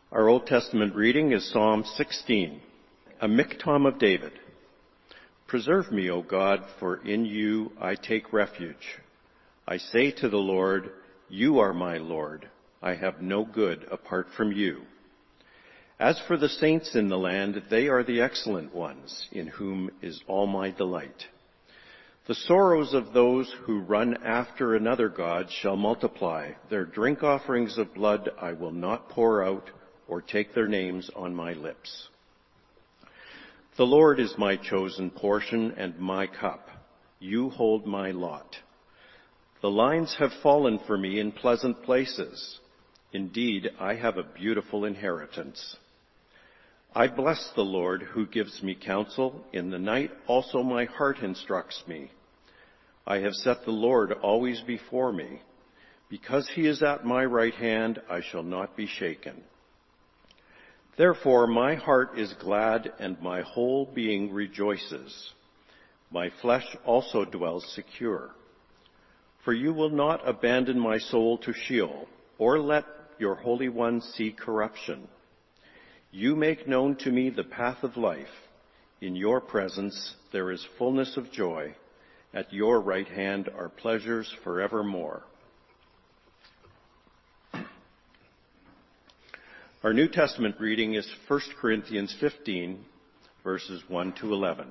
Our Old Testament reading is Psalm 16, a miktam of David. Preserve me, O God, for in you I take refuge. I say to the Lord, you are my Lord. I have no good apart from you. As for the saints in the land, they are the excellent ones, in whom is all my delight. The sorrows of those who run after another god shall multiply. Their drink offerings of blood I will not pour out, or take their names on my lips. The Lord is my chosen portion and my cup. You hold my lot. The lines have fallen for me in pleasant places. Indeed, I have a beautiful inheritance. I bless the Lord who gives me counsel. In the night also my heart instructs me. I have set the Lord always before me. Because he is at my right hand, I shall not be shaken. Therefore my heart is glad and my whole being rejoices. My flesh also dwells secure. For you will not abandon my soul to Sheol, or let your Holy One see corruption. You make known to me the path of life. In your presence there is fullness of joy. At your right hand are pleasures forevermore. Our New Testament reading is 1 Corinthians 15, verses 1 to 11.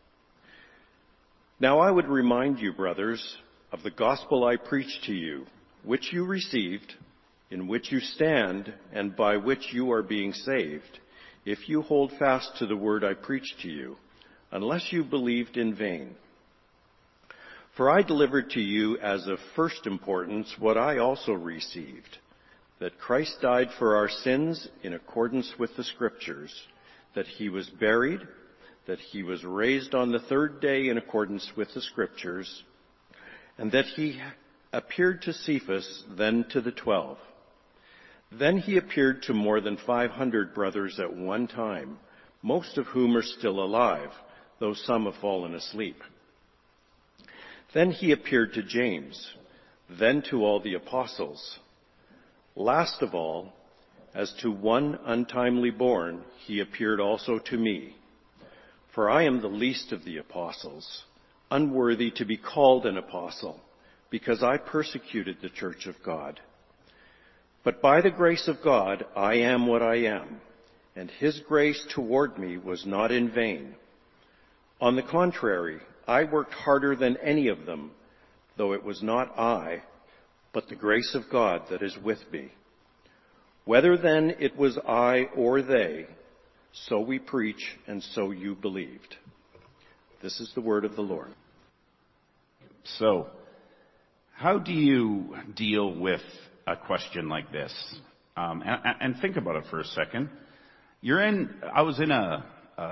Now I would remind you, brothers, of the gospel I preached to you, which you received, in which you stand, and by which you are being saved, if you hold fast to the word I preached to you, unless you believed in vain. For I delivered to you as of first importance what I also received, that Christ died for our sins in accordance with the Scriptures, that he was buried, that he was raised on the third day in accordance with the Scriptures, and that he appeared to Cephas, then to the 12. Then he appeared to more than 500 brothers at one time, most of whom are still alive, though some have fallen asleep. Then he appeared to James, then to all the apostles. Last of all, as to one untimely born, he appeared also to me. For I am the least of the apostles, unworthy to be called an apostle, because I persecuted the church of God. But by the grace of God, I am what I am, and his grace toward me was not in vain. On the contrary, I worked harder than any of them, though it was not I, but the grace of God that is with me. Whether then it was I or they, so we preach and so you believed. This is the word of the Lord. So, how do you deal with a question like this? And think about it for a second. I was in a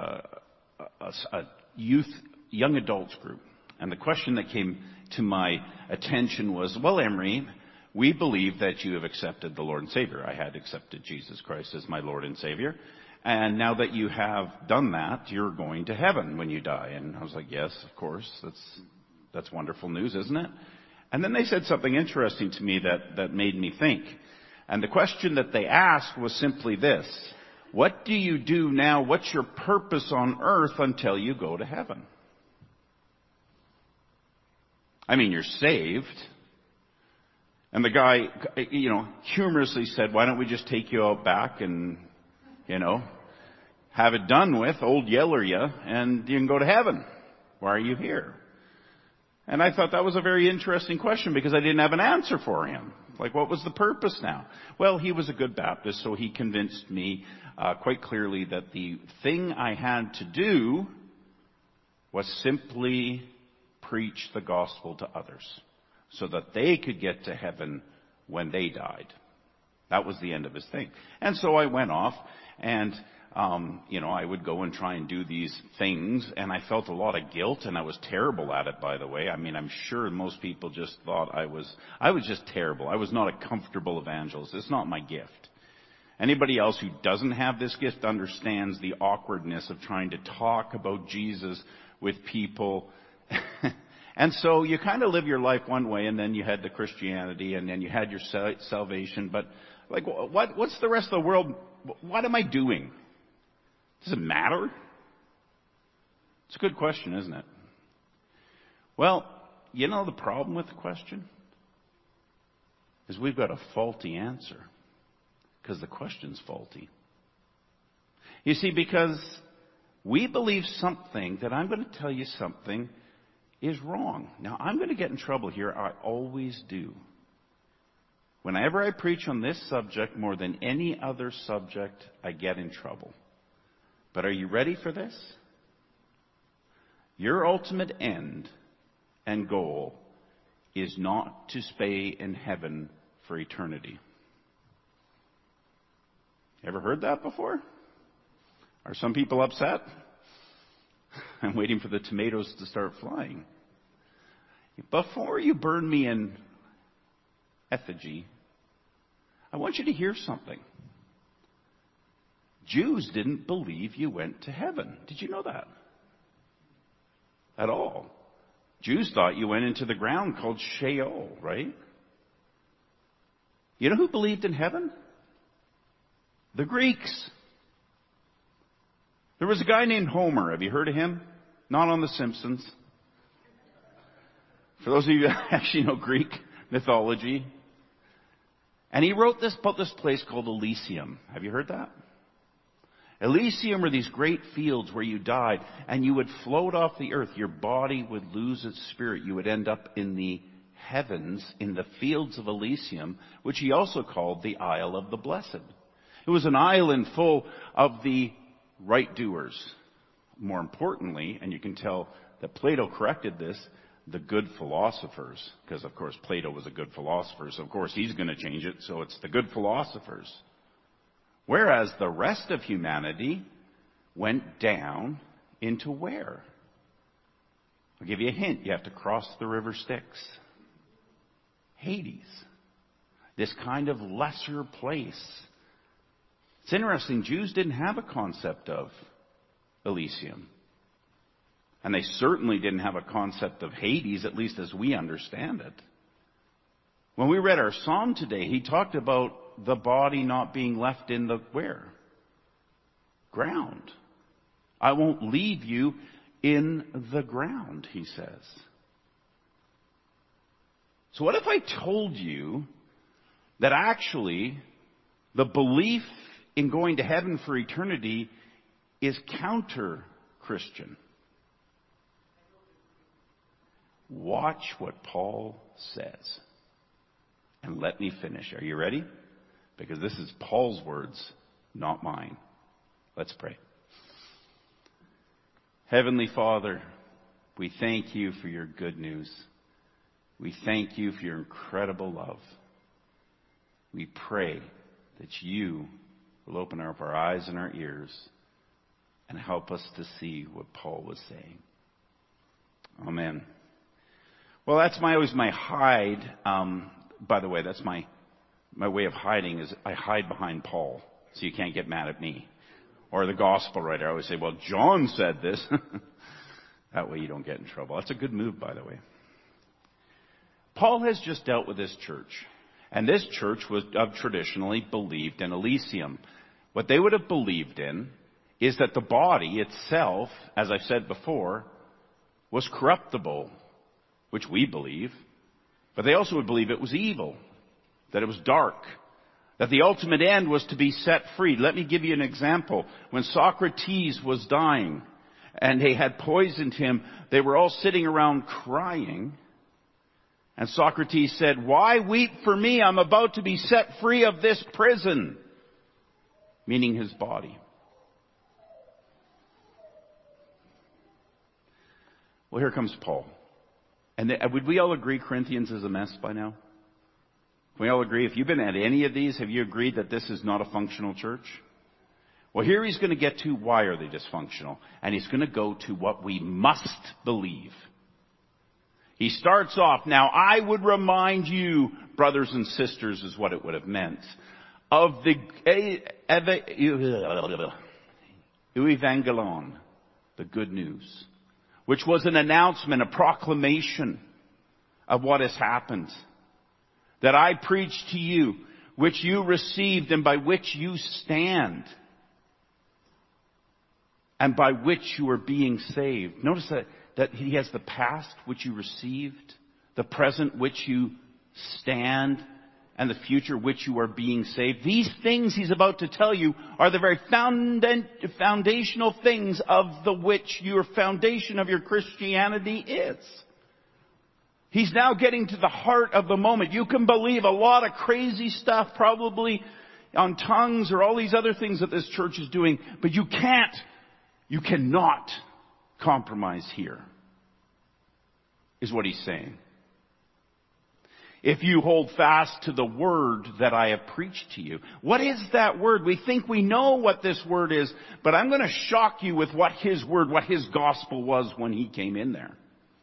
young adults group, and the question that came to my attention was, well, Emery, we believe that you have accepted the Lord and Savior. I had accepted Jesus Christ as my Lord and Savior. And now that you have done that, you're going to heaven when you die. And I was like, yes, of course. That's wonderful news, isn't it? And then they said something interesting to me that made me think. And the question that they asked was simply this: what do you do now? What's your purpose on earth until you go to heaven? I mean, you're saved. And the guy, humorously said, why don't we just take you out back and, have it done with, old yeller you, and you can go to heaven. Why are you here? And I thought that was a very interesting question because I didn't have an answer for him. Like, what was the purpose now? Well, he was a good Baptist, so he convinced me quite clearly that the thing I had to do was simply preach the gospel to others so that they could get to heaven when they died. That was the end of his thing. And so I went off and, I would go and try and do these things, and I felt a lot of guilt, and I was terrible at it, by the way. I mean, I'm sure most people just thought I was just terrible. I was not a comfortable evangelist. It's not my gift. Anybody else who doesn't have this gift understands the awkwardness of trying to talk about Jesus with people. And so you kind of live your life one way, and then you had the Christianity, and then you had your salvation. But like, what's the rest of the world what am I doing? Does it matter? It's a good question, isn't it? Well, you know the problem with the question? Is we've got a faulty answer. Because the question's faulty. You see, because we believe something that I'm going to tell you something is wrong. Now, I'm going to get in trouble here. I always do. Whenever I preach on this subject more than any other subject, I get in trouble. But are you ready for this? Your ultimate end and goal is not to stay in heaven for eternity. Ever heard that before? Are some people upset? I'm waiting for the tomatoes to start flying. Before you burn me in effigy, I want you to hear something. Jews didn't believe you went to heaven. Did you know that? At all. Jews thought you went into the ground called Sheol, right? You know who believed in heaven? The Greeks. There was a guy named Homer. Have you heard of him? Not on The Simpsons. For those of you who actually know Greek mythology. And he wrote this about this place called Elysium. Have you heard that? Elysium are these great fields where you died and you would float off the earth. Your body would lose its spirit. You would end up in the heavens, in the fields of Elysium, which he also called the Isle of the Blessed. It was an island full of the right doers. More importantly, and you can tell that Plato corrected this, the good philosophers. Because, of course, Plato was a good philosopher, so of course he's going to change it, so it's the good philosophers. Whereas the rest of humanity went down into where? I'll give you a hint. You have to cross the river Styx. Hades. This kind of lesser place. It's interesting, Jews didn't have a concept of Elysium. And they certainly didn't have a concept of Hades, at least as we understand it. When we read our psalm today, he talked about the body not being left in the where? Ground. I won't leave you in the ground, he says. So what if I told you that actually the belief in going to heaven for eternity is counter-Christian? Watch what Paul says. And let me finish. Are you ready? Because this is Paul's words, not mine. Let's pray. Heavenly Father, we thank you for your good news. We thank you for your incredible love. We pray that you will open up our eyes and our ears and help us to see what Paul was saying. Amen. Well, that's always my hide. By the way, that's my way of hiding is I hide behind Paul, so you can't get mad at me. Or the gospel writer. I always say, well, John said this. That way you don't get in trouble. That's a good move, by the way. Paul has just dealt with this church. And this church was traditionally believed in Elysium. What they would have believed in is that the body itself, as I've said before, was corruptible, which we believe. But they also would believe it was evil, that it was dark, that the ultimate end was to be set free. Let me give you an example. When Socrates was dying and they had poisoned him, they were all sitting around crying. And Socrates said, "Why weep for me? I'm about to be set free of this prison." Meaning his body. Well, here comes Paul. And would we all agree Corinthians is a mess by now? Can we all agree? If you've been at any of these, have you agreed that this is not a functional church? Well, here he's going to get to why are they dysfunctional. And he's going to go to what we must believe. He starts off, now I would remind you, brothers and sisters, is what it would have meant, of the Euangelion, the good news, which was an announcement, a proclamation of what has happened. That I preached to you, which you received and by which you stand, and by which you are being saved. Notice that he has the past, which you received, the present, which you stand, and the future, which you are being saved. These things he's about to tell you are the very foundational things of the which your foundation of your Christianity is. He's now getting to the heart of the moment. You can believe a lot of crazy stuff, probably on tongues or all these other things that this church is doing, but you cannot compromise here, is what he's saying. If you hold fast to the word that I have preached to you. What is that word? We think we know what this word is, but I'm going to shock you with what his word, what his gospel was when he came in there.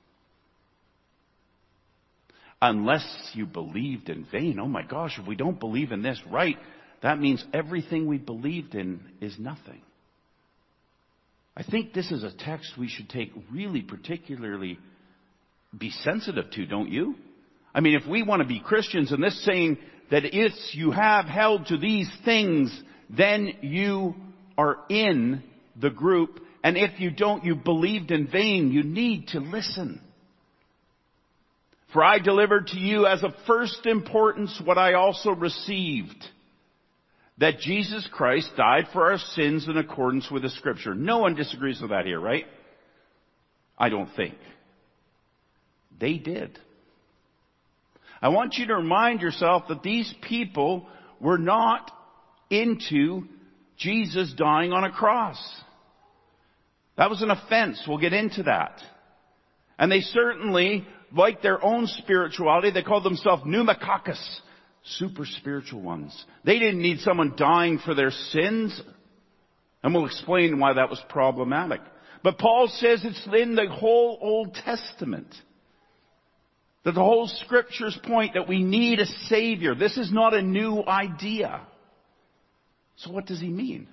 Unless you believed in vain. Oh my gosh, if we don't believe in this right, that means everything we believed in is nothing. I think this is a text we should take really particularly be sensitive to, don't you? I mean, if we want to be Christians, and this saying that if you have held to these things, then you are in the group. And if you don't, you believed in vain. You need to listen. For I delivered to you as of first importance what I also received, that Jesus Christ died for our sins in accordance with the Scripture. No one disagrees with that here, right? I don't think. They did. I want you to remind yourself that these people were not into Jesus dying on a cross. That was an offense. We'll get into that. And they certainly, like their own spirituality, they called themselves pneumakakos, super spiritual ones. They didn't need someone dying for their sins. And we'll explain why that was problematic. But Paul says it's in the whole Old Testament. That the whole Scriptures point that we need a Savior. This is not a new idea. So what does he mean?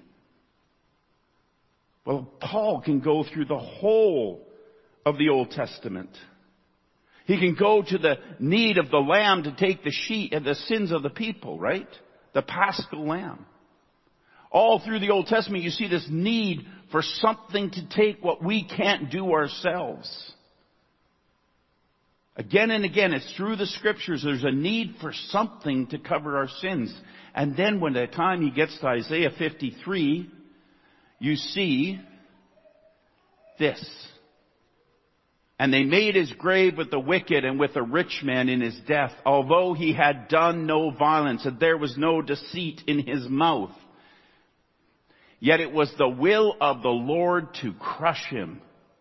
Well, Paul can go through the whole of the Old Testament. He can go to the need of the Lamb to take the sins of the people, right? The Paschal Lamb. All through the Old Testament you see this need for something to take what we can't do ourselves. Again and again, it's through the Scriptures. There's a need for something to cover our sins. And then when the time he gets to Isaiah 53, you see this. And they made his grave with the wicked and with a rich man in his death, although he had done no violence, and there was no deceit in his mouth. Yet it was the will of the Lord to crush him.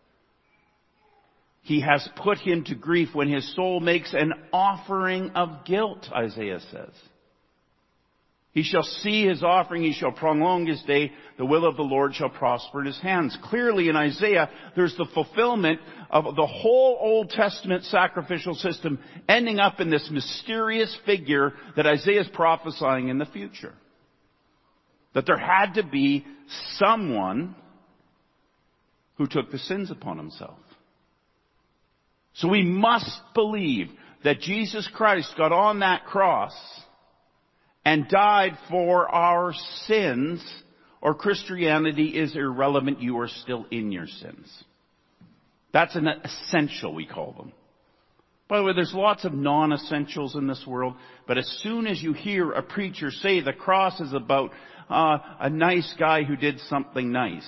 He has put him to grief when his soul makes an offering of guilt, Isaiah says. He shall see his offering, he shall prolong his day, the will of the Lord shall prosper in his hands. Clearly in Isaiah, there's the fulfillment of the whole Old Testament sacrificial system ending up in this mysterious figure that Isaiah is prophesying in the future. That there had to be someone who took the sins upon himself. So we must believe that Jesus Christ got on that cross and died for our sins, or Christianity is irrelevant. You are still in your sins. That's an essential, we call them. By the way, there's lots of non-essentials in this world, but as soon as you hear a preacher say the cross is about a nice guy who did something nice,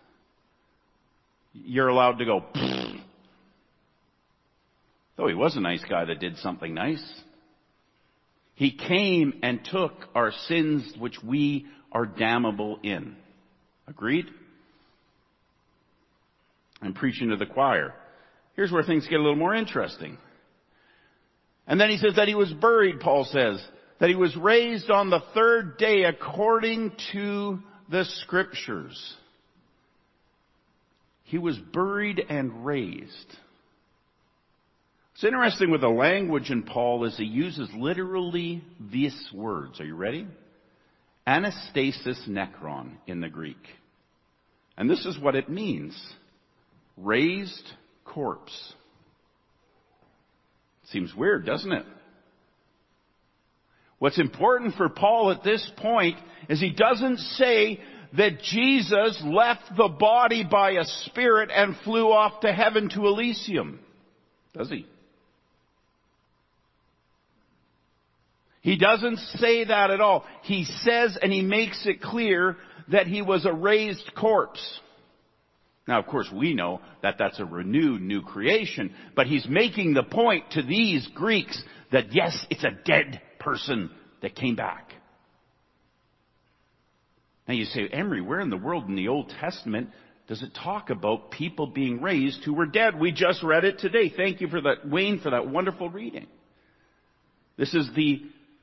you're allowed to go, pfft. Though he was a nice guy that did something nice. He came and took our sins which we are damnable in. Agreed? I'm preaching to the choir. Here's where things get a little more interesting. And then he says that he was buried, Paul says. That he was raised on the third day according to the Scriptures. He was buried and raised. What's interesting with the language in Paul is he uses literally these words. Are you ready? Anastasis nekron in the Greek. And this is what it means. Raised corpse. Seems weird, doesn't it? What's important for Paul at this point is he doesn't say that Jesus left the body by a spirit and flew off to heaven to Elysium. Does he? He doesn't say that at all. He says, and he makes it clear, that he was a raised corpse. Now, of course, we know that that's a renewed new creation, but he's making the point to these Greeks that yes, it's a dead person that came back. Now you say, Emery, where in the world in the Old Testament does it talk about people being raised who were dead? We just read it today. Thank you for that, Wayne, for that wonderful reading. This is the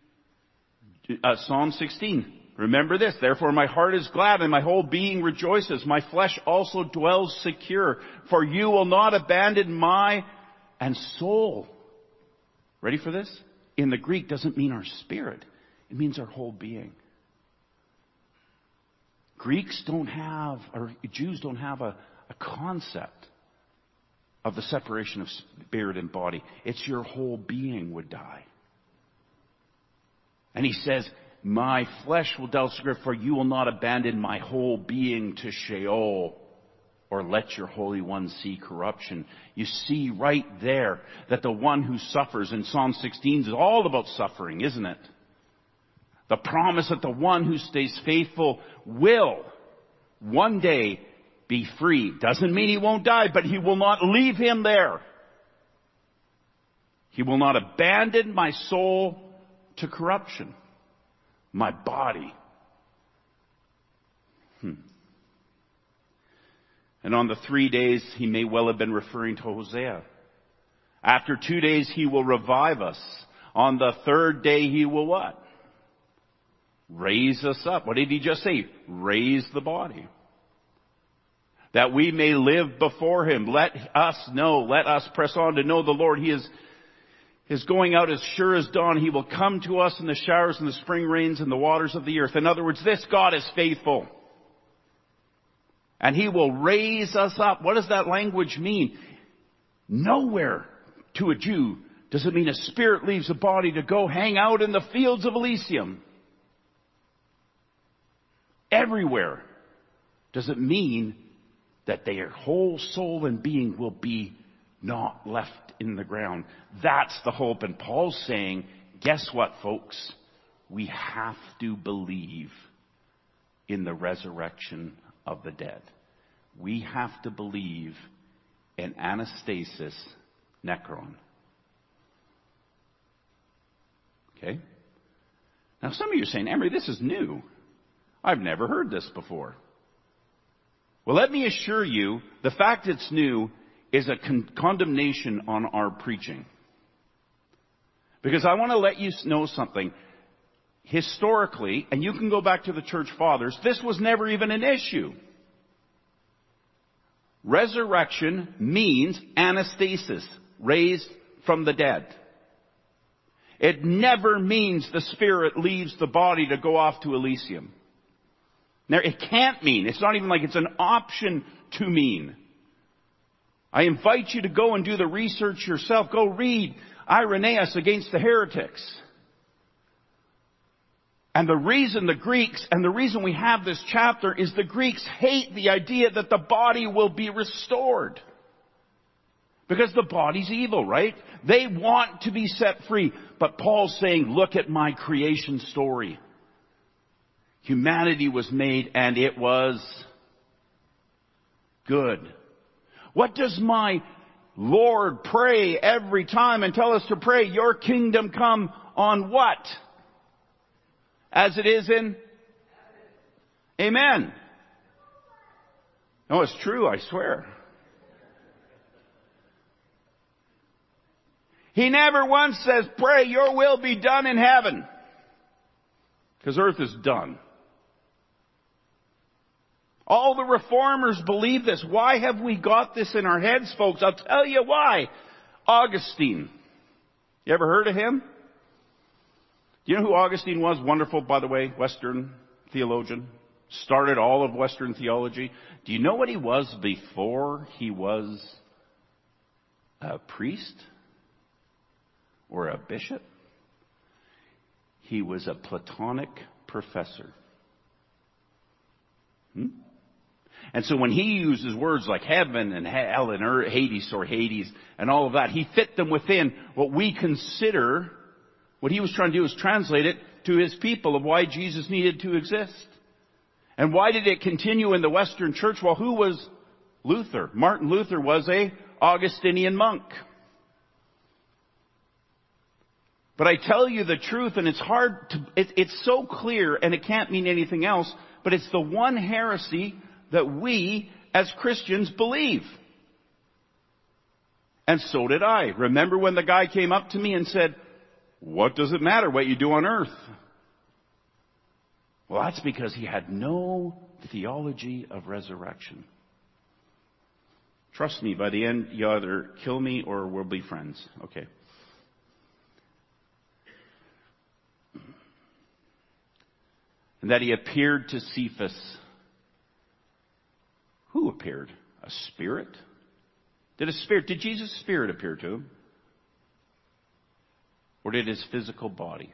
Psalm 16. Remember this, therefore my heart is glad and my whole being rejoices. My flesh also dwells secure, for you will not abandon my and soul. Ready for this? In the Greek doesn't mean our spirit. It means our whole being. Greeks don't have, or Jews don't have a concept of the separation of spirit and body. It's your whole being would die. And he says, my flesh will dwell secure, for you will not abandon my whole being to Sheol, or let your Holy One see corruption. You see right there that the one who suffers in Psalm 16 is all about suffering, isn't it? The promise that the one who stays faithful will one day be free. Doesn't mean he won't die, but he will not leave him there. He will not abandon my soul to corruption. My body. And on the 3 days, he may well have been referring to Hosea. After 2 days, he will revive us. On the third day, he will what? Raise us up. What did he just say? Raise the body. That we may live before him. Let us know. Let us press on to know the Lord. He is going out as sure as dawn. He will come to us in the showers and the spring rains and the waters of the earth. In other words, this God is faithful. And he will raise us up. What does that language mean? Nowhere to a Jew does it mean a spirit leaves a body to go hang out in the fields of Elysium. Everywhere does it mean that their whole soul and being will be not left in the ground. That's the hope. And Paul's saying, guess what, folks? We have to believe in the resurrection of the dead. We have to believe in anastasis necron. Okay? Now some of you are saying, Emery, this is new. I've never heard this before. Well, let me assure you, the fact it's new is a condemnation on our preaching. Because I want to let you know something. Historically, and you can go back to the church fathers, this was never even an issue. Resurrection means anastasis, raised from the dead. It never means the spirit leaves the body to go off to Elysium. Now, it can't mean. It's not even like it's an option to mean. I invite you to go and do the research yourself. Go read Irenaeus Against the Heretics. And the reason the Greeks, and the reason we have this chapter is the Greeks hate the idea that the body will be restored. Because the body's evil, right? They want to be set free. But Paul's saying, look at my creation story. Humanity was made and it was good. What does my Lord pray every time and tell us to pray? Your kingdom come on what? As it is in? Amen. No, it's true, I swear. He never once says, pray your will be done in heaven. Because earth is done. All the reformers believe this. Why have we got this in our heads, folks? I'll tell you why. Augustine. You ever heard of him? Do you know who Augustine was? Wonderful, by the way, Western theologian. Started all of Western theology. Do you know what he was before he was a priest or a bishop? He was a Platonic professor. And so when he uses words like heaven and hell and Hades and all of that, he fit them within what we consider, what he was trying to do is translate it to his people of why Jesus needed to exist. And why did it continue in the Western church? Well, who was Luther? Martin Luther was a Augustinian monk. But I tell you the truth, and it's hard to, it's so clear, and it can't mean anything else, but it's the one heresy that we as Christians believe. And so did I. Remember when the guy came up to me and said, "What does it matter what you do on earth?" Well, that's because he had no theology of resurrection. Trust me, by the end, you either kill me or we'll be friends. Okay. And that he appeared to Cephas. Who appeared? A spirit? Did Jesus' spirit appear to him? Or did his physical body?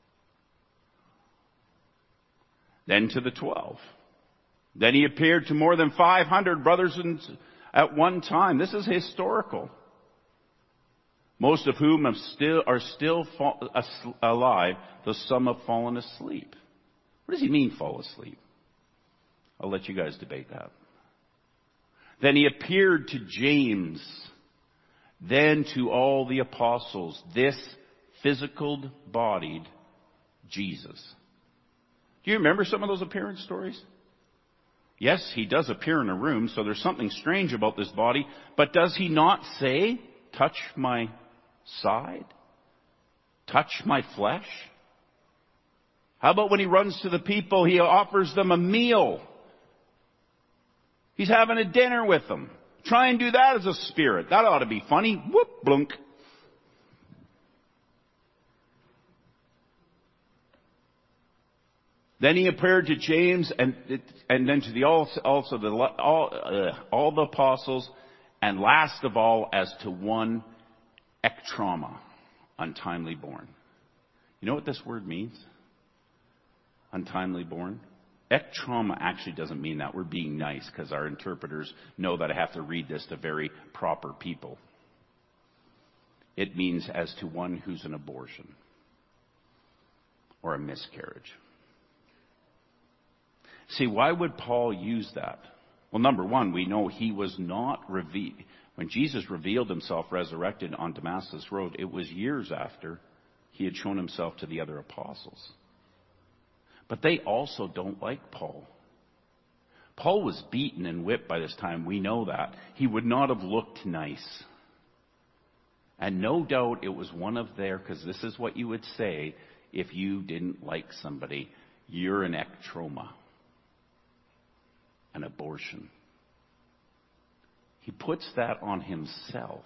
Then to the 12. Then he appeared to more than 500 brothers at one time. This is historical. Most of whom are still alive, though some have fallen asleep. What does he mean, fall asleep? I'll let you guys debate that. Then he appeared to James, then to all the apostles, this physical-bodied Jesus. Do you remember some of those appearance stories? Yes, he does appear in a room, so there's something strange about this body. But does he not say, "Touch my side? Touch my flesh"? How about when he runs to the people, he offers them a meal? He's having a dinner with them. Try and do that as a spirit. That ought to be funny. Whoop, blunk. Then he appeared to James and then to all the apostles, and last of all as to one ektrauma, untimely born. You know what this word means? Untimely born. Ektrauma actually doesn't mean that. We're being nice because our interpreters know that I have to read this to very proper people. It means as to one who's an abortion or a miscarriage. See, why would Paul use that? Well, number one, we know he was not revealed. When Jesus revealed himself resurrected on Damascus Road, it was years after he had shown himself to the other apostles. But they also don't like Paul. Paul was beaten and whipped by this time. We know that. He would not have looked nice. And no doubt it was one of their, because this is what you would say if you didn't like somebody. You're an ektrauma. An abortion. He puts that on himself.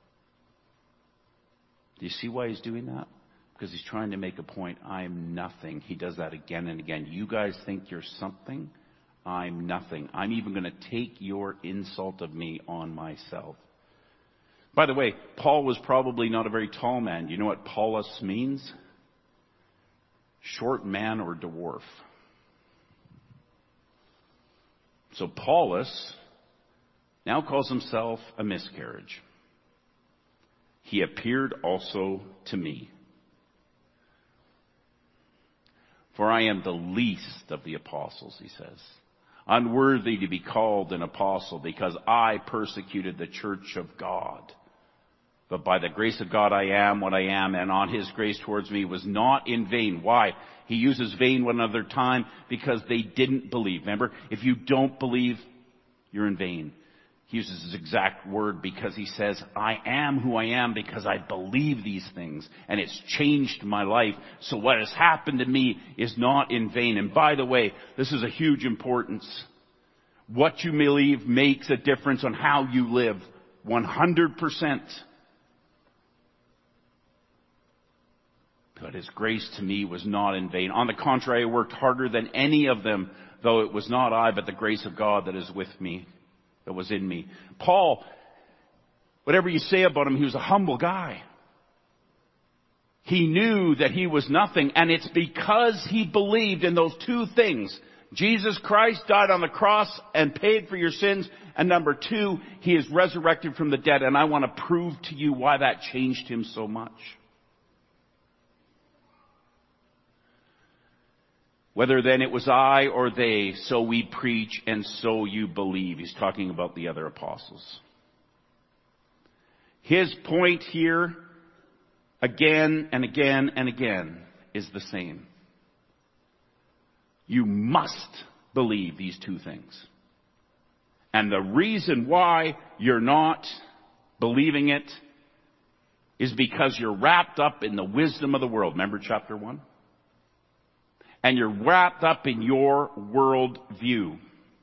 Do you see why he's doing that? Because he's trying to make a point. I'm nothing. He does that again and again. You guys think you're something? I'm nothing. I'm even going to take your insult of me on myself. By the way, Paul was probably not a very tall man. Do you know what Paulus means? Short man or dwarf. So Paulus now calls himself a miscarriage. He appeared also to me. For I am the least of the apostles, he says. Unworthy to be called an apostle because I persecuted the church of God. But by the grace of God I am what I am, and on his grace towards me was not in vain. Why? He uses vain one other time because they didn't believe. Remember, if you don't believe, you're in vain. He uses his exact word because he says, I am who I am because I believe these things, and it's changed my life. So what has happened to me is not in vain. And by the way, this is a huge importance. What you believe makes a difference on how you live. 100%. But his grace to me was not in vain. On the contrary, I worked harder than any of them, though it was not I, but the grace of God that is with me, that was in me. Paul, whatever you say about him, he was a humble guy. He knew that he was nothing, and it's because he believed in those two things. Jesus Christ died on the cross and paid for your sins, and number two, he is resurrected from the dead, and I want to prove to you why that changed him so much. Whether then it was I or they, so we preach and so you believe. He's talking about the other apostles. His point here, again and again and again, is the same. You must believe these two things. And the reason why you're not believing it is because you're wrapped up in the wisdom of the world. Remember chapter 1? And you're wrapped up in your world view.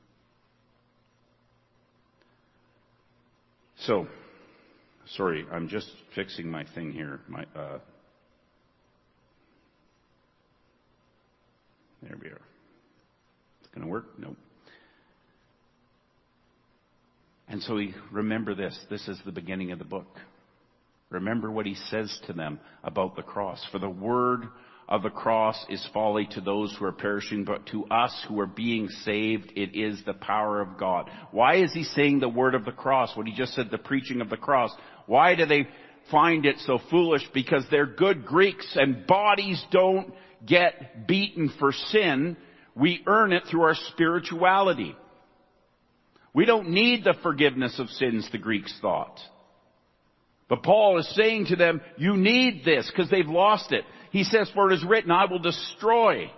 So, sorry, I'm just fixing my thing here. There we are. It's going to work? Nope. And so remember this. This is the beginning of the book. Remember what he says to them about the cross. For the word of the cross is folly to those who are perishing, but to us who are being saved, it is the power of God. Why is he saying the word of the cross? What he just said, the preaching of the cross. Why do they find it so foolish? Because they're good Greeks and bodies don't get beaten for sin. We earn it through our spirituality. We don't need the forgiveness of sins, the Greeks thought. But Paul is saying to them, you need this because they've lost it. He says, for it is written, I will destroy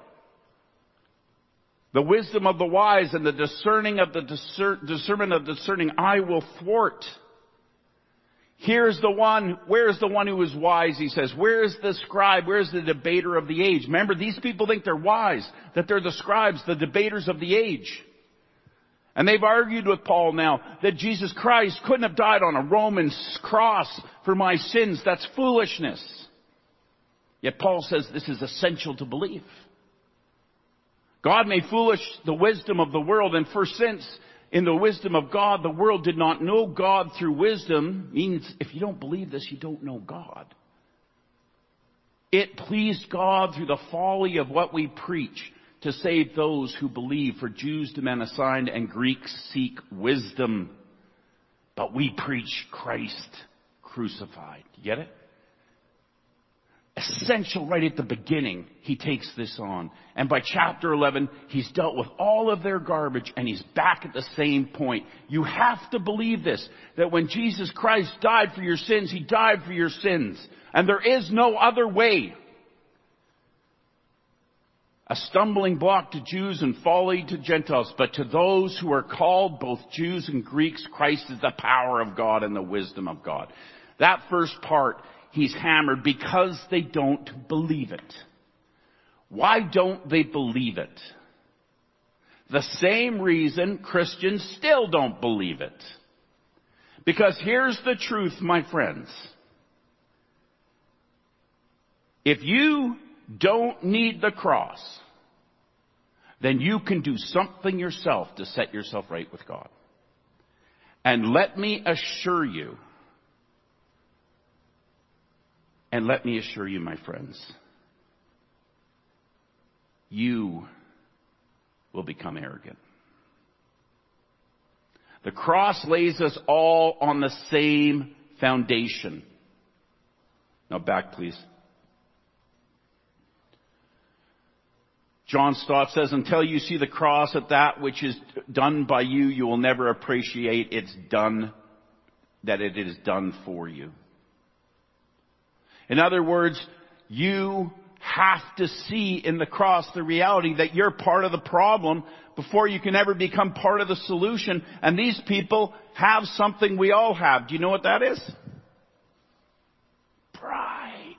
the wisdom of the wise and the discerning of the discernment of discerning I will thwart. Here's the one, where's the one who is wise, he says. Where is the scribe? Where is the debater of the age? Remember, these people think they're wise, that they're the scribes, the debaters of the age. And they've argued with Paul now that Jesus Christ couldn't have died on a Roman cross for my sins. That's foolishness. Yet Paul says this is essential to believe. God made foolish the wisdom of the world, and for since in the wisdom of God, the world did not know God through wisdom, means if you don't believe this, you don't know God. It pleased God through the folly of what we preach to save those who believe, for Jews to men assigned and Greeks seek wisdom. But we preach Christ crucified. You get it? Essential right at the beginning, he takes this on. And by chapter 11, he's dealt with all of their garbage and he's back at the same point. You have to believe this, that when Jesus Christ died for your sins, he died for your sins. And there is no other way. A stumbling block to Jews and folly to Gentiles, but to those who are called, both Jews and Greeks, Christ is the power of God and the wisdom of God. That first part, he's hammered because they don't believe it. Why don't they believe it? The same reason Christians still don't believe it. Because here's the truth, my friends. If you don't need the cross, then you can do something yourself to set yourself right with God. And let me assure you, my friends, you will become arrogant. The cross lays us all on the same foundation. Now back, please. John Stott says, until you see the cross at that which is done by you, you will never appreciate that it is done for you. In other words, you have to see in the cross the reality that you're part of the problem before you can ever become part of the solution. And these people have something we all have. Do you know what that is? Pride.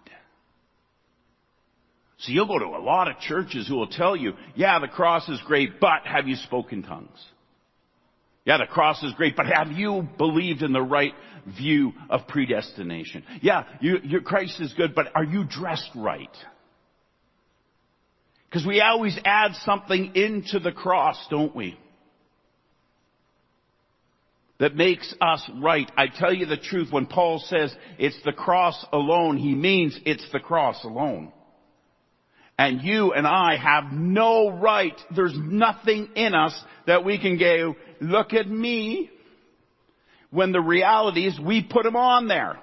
So you'll go to a lot of churches who will tell you, yeah, the cross is great, but have you spoken tongues? Yeah, the cross is great, but have you believed in the right view of predestination? Yeah, your Christ is good, but are you dressed right? Because we always add something into the cross, don't we? that makes us right. I tell you the truth, when Paul says it's the cross alone, he means it's the cross alone. And you and I have no right. There's nothing in us that we can go, look at me. When the reality is we put him on there.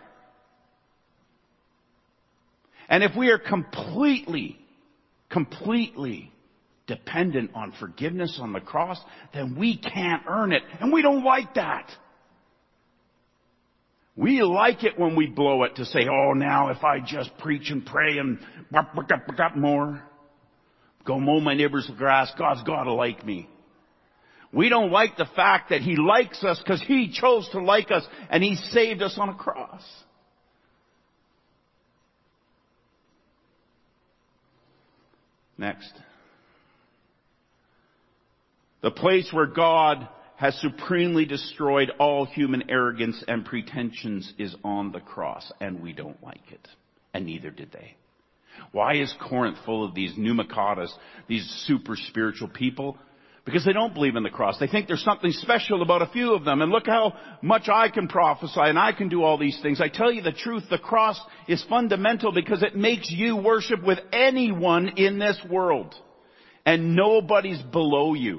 And if we are completely dependent on forgiveness on the cross, then we can't earn it. And we don't like that. We like it when we blow it to say, oh, now if I just preach and pray and more, go mow my neighbor's grass, God's got to like me. We don't like the fact that he likes us because he chose to like us and he saved us on a cross. Next. The place where God has supremely destroyed all human arrogance and pretensions is on the cross, and we don't like it. And neither did they. Why is Corinth full of these pneumacatas, these super spiritual people? Because they don't believe in the cross. They think there's something special about a few of them. And look how much I can prophesy and I can do all these things. I tell you the truth, the cross is fundamental because it makes you worship with anyone in this world. And nobody's below you.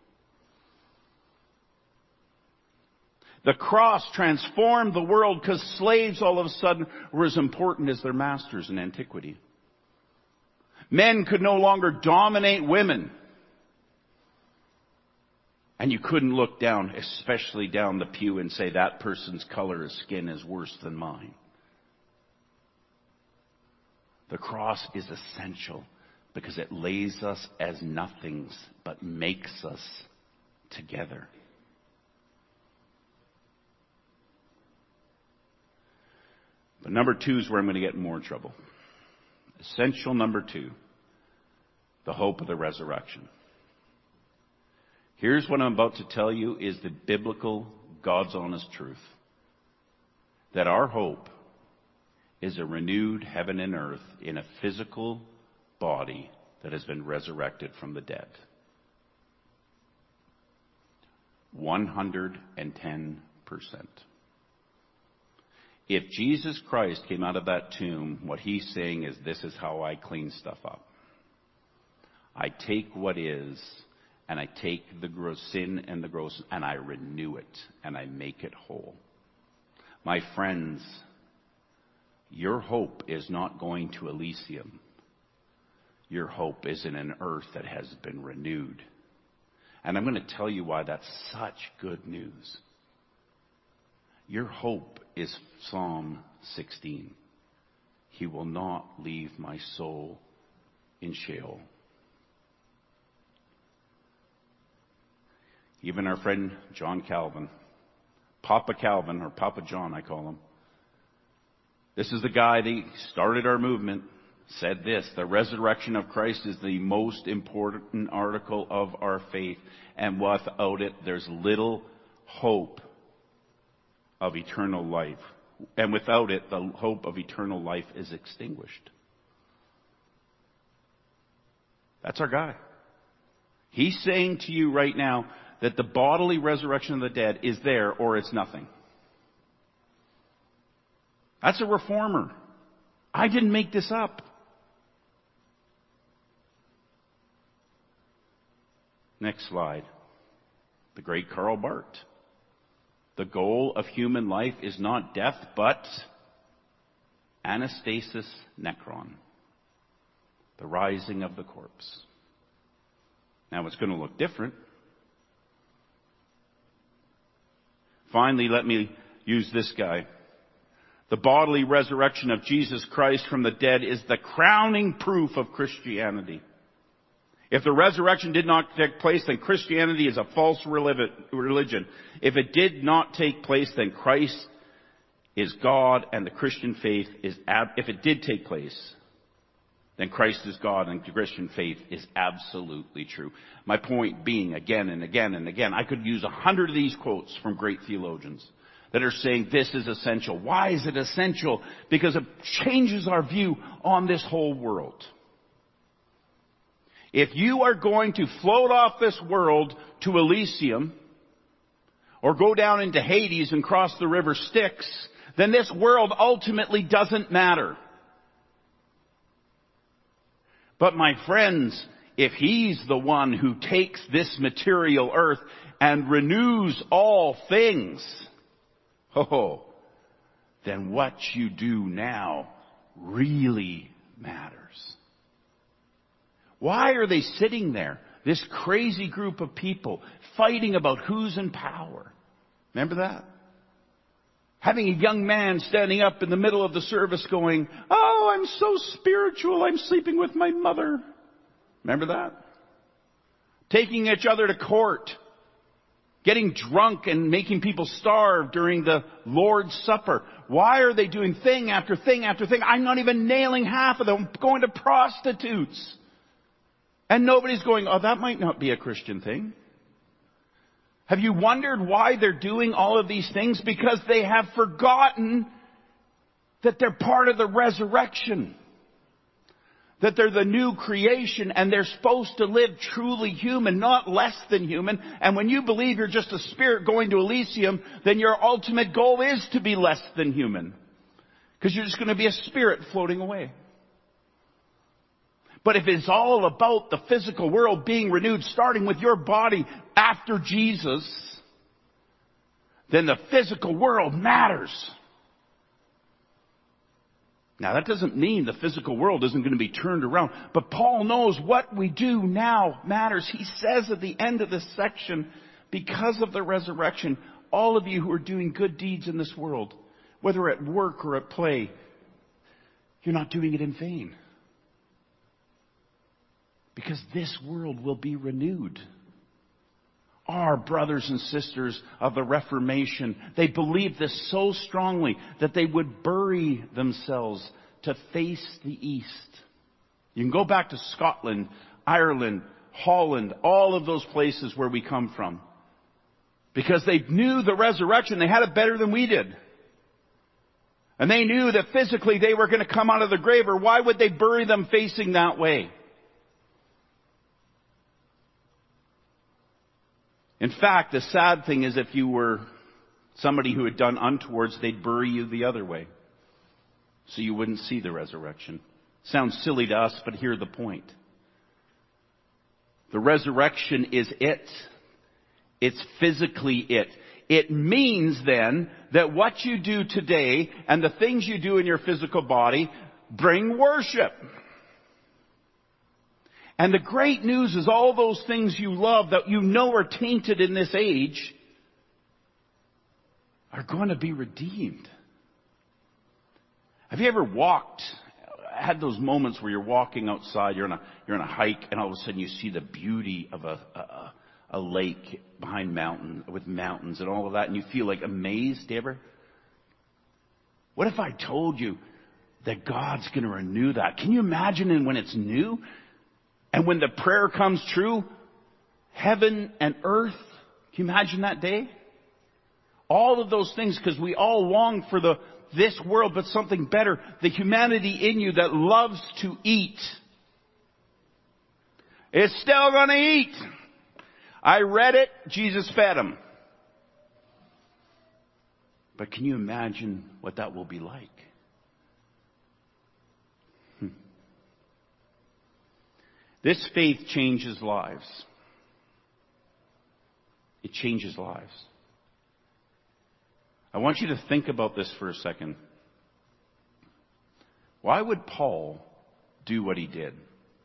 The cross transformed the world because slaves all of a sudden were as important as their masters in antiquity. Men could no longer dominate women. And you couldn't look down, especially down the pew, and say that person's color of skin is worse than mine. The cross is essential because it lays us as nothings but makes us together. But number 2 is where I'm going to get in more trouble. Essential number 2, the hope of the resurrection. Here's what I'm about to tell you is the biblical, God's honest truth. That our hope is a renewed heaven and earth in a physical body that has been resurrected from the dead. 110%. If Jesus Christ came out of that tomb, what he's saying is, this is how I clean stuff up. I take what is, and I take the gross sin and the gross, and I renew it, and I make it whole. My friends, your hope is not going to Elysium. Your hope is in an earth that has been renewed. And I'm going to tell you why that's such good news. Your hope is Psalm 16. He will not leave my soul in Sheol. Even our friend John Calvin, Papa Calvin, or Papa John I call him. This is the guy that started our movement, said this: the resurrection of Christ is the most important article of our faith, and without it there's little hope of eternal life. And without it, the hope of eternal life is extinguished. That's our guy. He's saying to you right now that the bodily resurrection of the dead is there or it's nothing. That's a reformer. I didn't make this up. Next slide. The great Karl Barth. The goal of human life is not death, but anastasis necron, the rising of the corpse. Now it's going to look different. Finally, let me use this guy. The bodily resurrection of Jesus Christ from the dead is the crowning proof of Christianity. If the resurrection did not take place, then Christianity is a false religion. If it did not take place, then Christ is God and the Christian faith is if it did take place, then Christ is God and the Christian faith is absolutely true. My point being, again and again and again, I could use 100 of these quotes from great theologians that are saying this is essential. Why is it essential? Because it changes our view on this whole world. If you are going to float off this world to Elysium, or go down into Hades and cross the river Styx, then this world ultimately doesn't matter. But my friends, if He's the one who takes this material earth and renews all things, then what you do now really matters. Why are they sitting there, this crazy group of people, fighting about who's in power? Remember that? Having a young man standing up in the middle of the service going, "Oh, I'm so spiritual, I'm sleeping with my mother." Remember that? Taking each other to court. Getting drunk and making people starve during the Lord's Supper. Why are they doing thing after thing after thing? I'm not even nailing half of them. Going to prostitutes. And nobody's going, "Oh, that might not be a Christian thing." Have you wondered why they're doing all of these things? Because they have forgotten that they're part of the resurrection. That they're the new creation and they're supposed to live truly human, not less than human. And when you believe you're just a spirit going to Elysium, then your ultimate goal is to be less than human. Because you're just going to be a spirit floating away. But if it's all about the physical world being renewed, starting with your body after Jesus, then the physical world matters. Now, that doesn't mean the physical world isn't going to be turned around. But Paul knows what we do now matters. He says at the end of this section, because of the resurrection, all of you who are doing good deeds in this world, whether at work or at play, you're not doing it in vain. Because this world will be renewed. Our brothers and sisters of the Reformation, they believed this so strongly that they would bury themselves to face the east. You can go back to Scotland, Ireland, Holland, all of those places where we come from. Because they knew the resurrection. They had it better than we did. And they knew that physically they were going to come out of the grave, or why would they bury them facing that way? In fact, the sad thing is if you were somebody who had done untowards, they'd bury you the other way. So you wouldn't see the resurrection. Sounds silly to us, but hear the point. The resurrection is it. It's physically it. It means then that what you do today and the things you do in your physical body bring worship. And the great news is all those things you love that you know are tainted in this age are going to be redeemed. Have you ever had those moments where you're walking outside, you're on a hike, and all of a sudden you see the beauty of a lake behind with mountains and all of that, and you feel like amazed? Ever? What if I told you that God's going to renew that? Can you imagine when it's new? And when the prayer comes true, heaven and earth, can you imagine that day? All of those things, because we all long for this world, but something better. The humanity in you that loves to eat is still going to eat. I read it, Jesus fed them. But can you imagine what that will be like? This faith changes lives. It changes lives. I want you to think about this for a second. Why would Paul do what he did?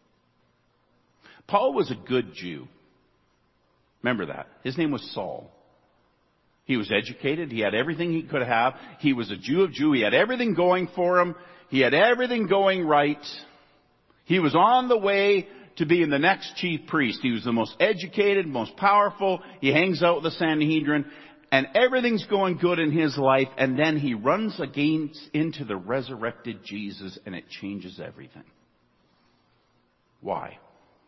Paul was a good Jew. Remember that. His name was Saul. He was educated. He had everything he could have. He was a Jew of Jew. He had everything going for him. He had everything going right. He was on the way to being the next chief priest. He was the most educated, most powerful. He hangs out with the Sanhedrin. And everything's going good in his life. And then he runs into the resurrected Jesus, and it changes everything. Why?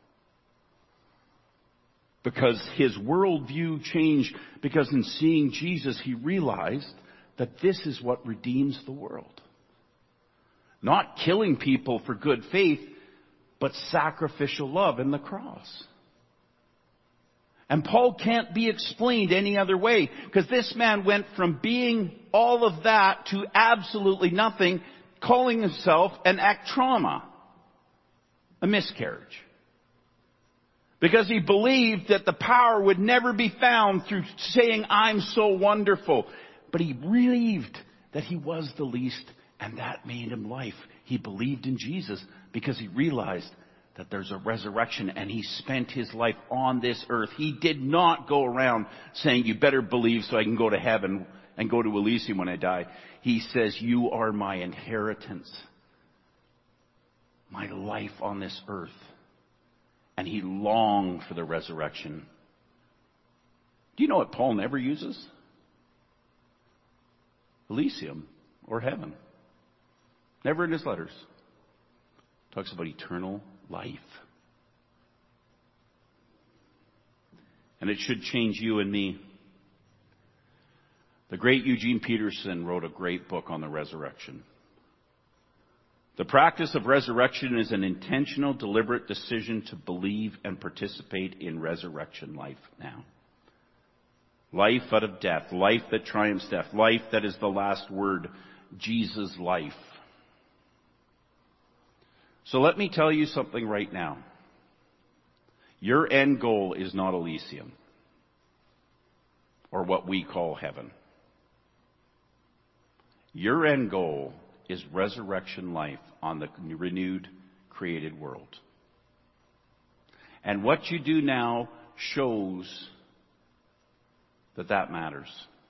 Because his worldview changed. Because in seeing Jesus, he realized that this is what redeems the world. Not killing people for good faith, but sacrificial love in the cross. And Paul can't be explained any other way, because this man went from being all of that to absolutely nothing, calling himself an ectrauma, a miscarriage. Because he believed that the power would never be found through saying, I'm so wonderful. But he believed that he was the least, and that made him life. He believed in Jesus because he realized that there's a resurrection, and he spent his life on this earth. He did not go around saying, you better believe so I can go to heaven and go to Elysium when I die. He says, you are my inheritance, my life on this earth. And he longed for the resurrection. Do you know what Paul never uses? Elysium or heaven. Never in his letters. Talks about eternal life. And it should change you and me. The great Eugene Peterson wrote a great book on the resurrection. The practice of resurrection is an intentional, deliberate decision to believe and participate in resurrection life now. Life out of death, life that triumphs death, life that is the last word, Jesus' life. So let me tell you something right now. Your end goal is not Elysium, or what we call heaven. Your end goal is resurrection life on the renewed, created world. And what you do now shows that that matters.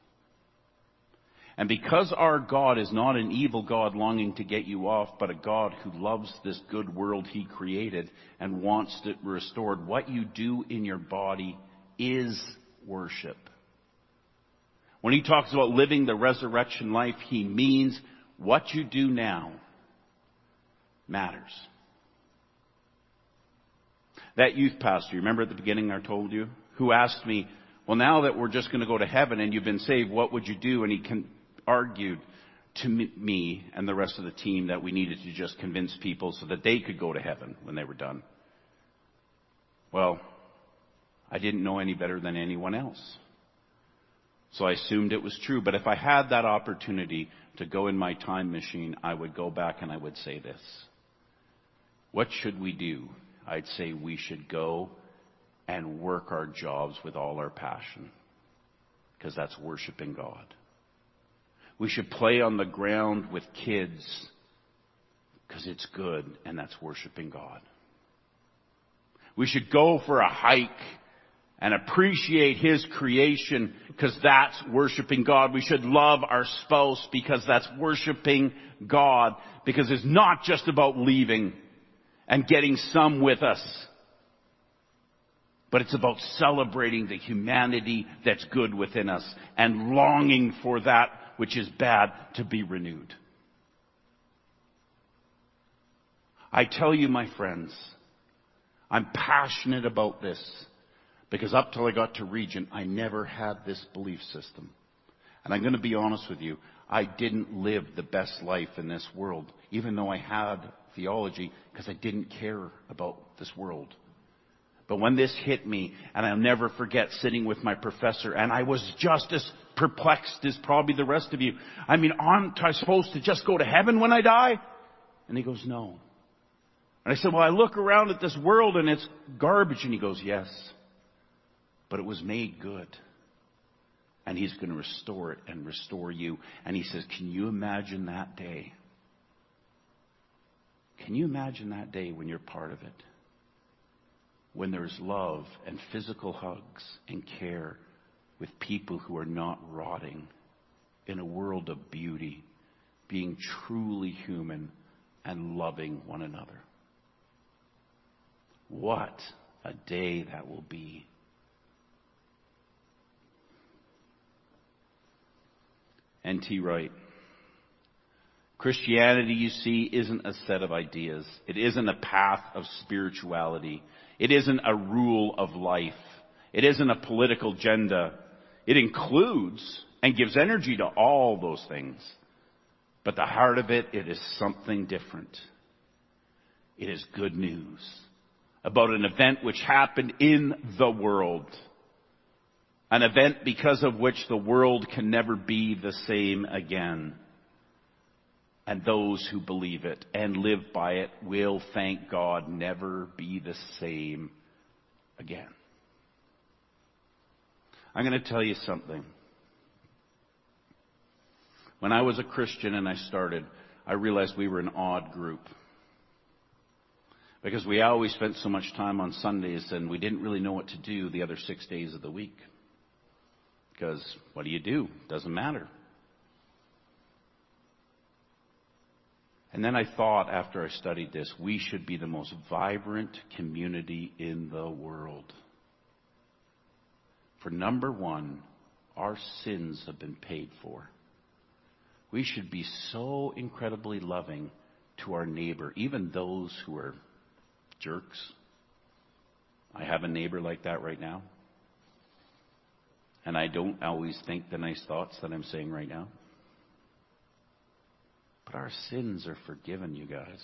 And because our God is not an evil God longing to get you off, but a God who loves this good world he created and wants it restored, what you do in your body is worship. When he talks about living the resurrection life, he means what you do now matters. That youth pastor, remember at the beginning I told you, who asked me, well, now that we're just going to go to heaven and you've been saved, what would you do? And he argued to me and the rest of the team that we needed to just convince people so that they could go to heaven when they were done. Well, I didn't know any better than anyone else. So I assumed it was true. But if I had that opportunity to go in my time machine, I would go back and I would say this. What should we do? I'd say we should go and work our jobs with all our passion, because that's worshiping God. We should play on the ground with kids because it's good, and that's worshiping God. We should go for a hike and appreciate his creation because that's worshiping God. We should love our spouse because that's worshiping God, because it's not just about leaving and getting some with us, but it's about celebrating the humanity that's good within us and longing for that which is bad to be renewed. I tell you, my friends, I'm passionate about this because up till I got to Regent, I never had this belief system. And I'm going to be honest with you, I didn't live the best life in this world, even though I had theology, because I didn't care about this world. But when this hit me, and I'll never forget sitting with my professor, and I was just as perplexed as probably the rest of you. I mean, aren't I supposed to just go to heaven when I die? And he goes, no. And I said, well, I look around at this world and it's garbage. And he goes, yes, but it was made good. And he's going to restore it and restore you. And he says, can you imagine that day? Can you imagine that day when you're part of it? When there's love and physical hugs and care with people who are not rotting in a world of beauty, being truly human and loving one another. What a day that will be. N.T. Wright. Christianity, you see, isn't a set of ideas. It isn't a path of spirituality. It isn't a rule of life. It isn't a political agenda. It includes and gives energy to all those things. But the heart of it, it is something different. It is good news about an event which happened in the world An event because of which the world can never be the same again. And those who believe it and live by it will, thank God, never be the same again. I'm going to tell you something. When I was a Christian and I started, I realized we were an odd group. Because we always spent so much time on Sundays and we didn't really know what to do the other 6 days of the week. Because what do? Doesn't matter. And then I thought, after I studied this, we should be the most vibrant community in the world. For number one, our sins have been paid for. We should be so incredibly loving to our neighbor, even those who are jerks. I have a neighbor like that right now. And I don't always think the nice thoughts that I'm saying right now. But our sins are forgiven, you guys.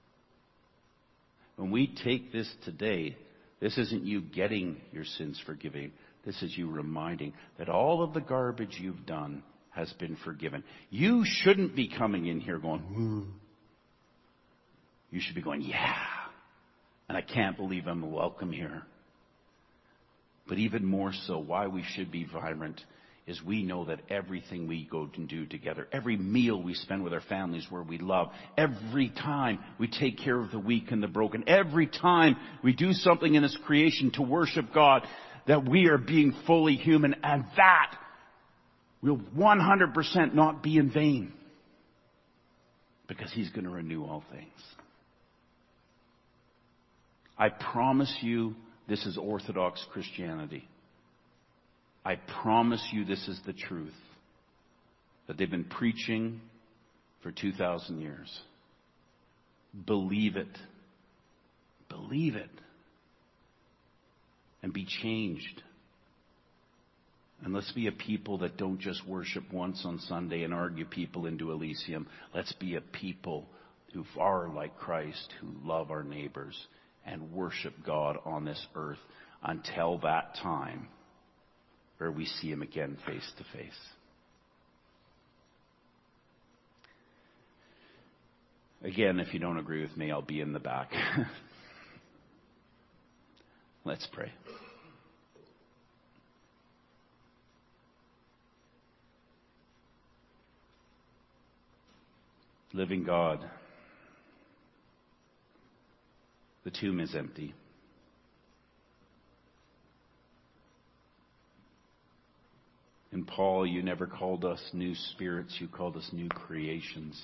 When we take this today, this isn't you getting your sins forgiven. This is you reminding that all of the garbage you've done has been forgiven. You shouldn't be coming in here going, "Ooh." You should be going, "Yeah. And I can't believe I'm welcome here." But even more so, why we should be vibrant is we know that everything we go and do together, every meal we spend with our families where we love, every time we take care of the weak and the broken, every time we do something in this creation to worship God, that we are being fully human, and that will 100% not be in vain. Because He's going to renew all things. I promise you, this is Orthodox Christianity. I promise you this is the truth that they've been preaching for 2,000 years. Believe it. Believe it. And be changed. And let's be a people that don't just worship once on Sunday and argue people into Elysium. Let's be a people who are like Christ, who love our neighbors and worship God on this earth until that time where we see Him again face to face. Again, if you don't agree with me, I'll be in the back. Let's pray. Living God, the tomb is empty. And Paul, you never called us new spirits, you called us new creations.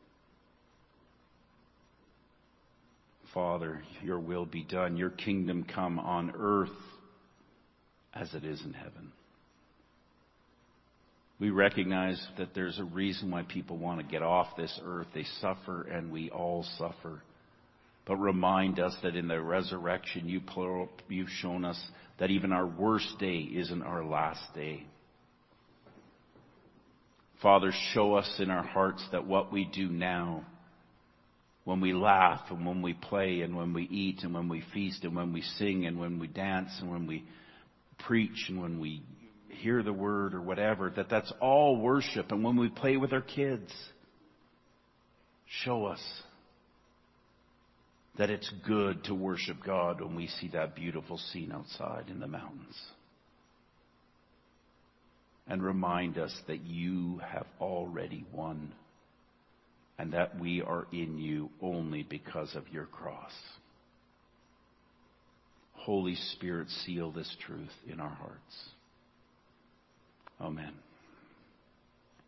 Father, your will be done, your kingdom come on earth as it is in heaven. We recognize that there's a reason why people want to get off this earth. They suffer, and we all suffer. But remind us that in the resurrection, you've shown us that even our worst day isn't our last day. Father, show us in our hearts that what we do now, when we laugh and when we play and when we eat and when we feast and when we sing and when we dance and when we preach and when we hear the word or whatever, that's all worship. And when we play with our kids, show us that it's good to worship God when we see that beautiful scene outside in the mountains. And remind us that you have already won and that we are in you only because of your cross. Holy Spirit, seal this truth in our hearts. Amen.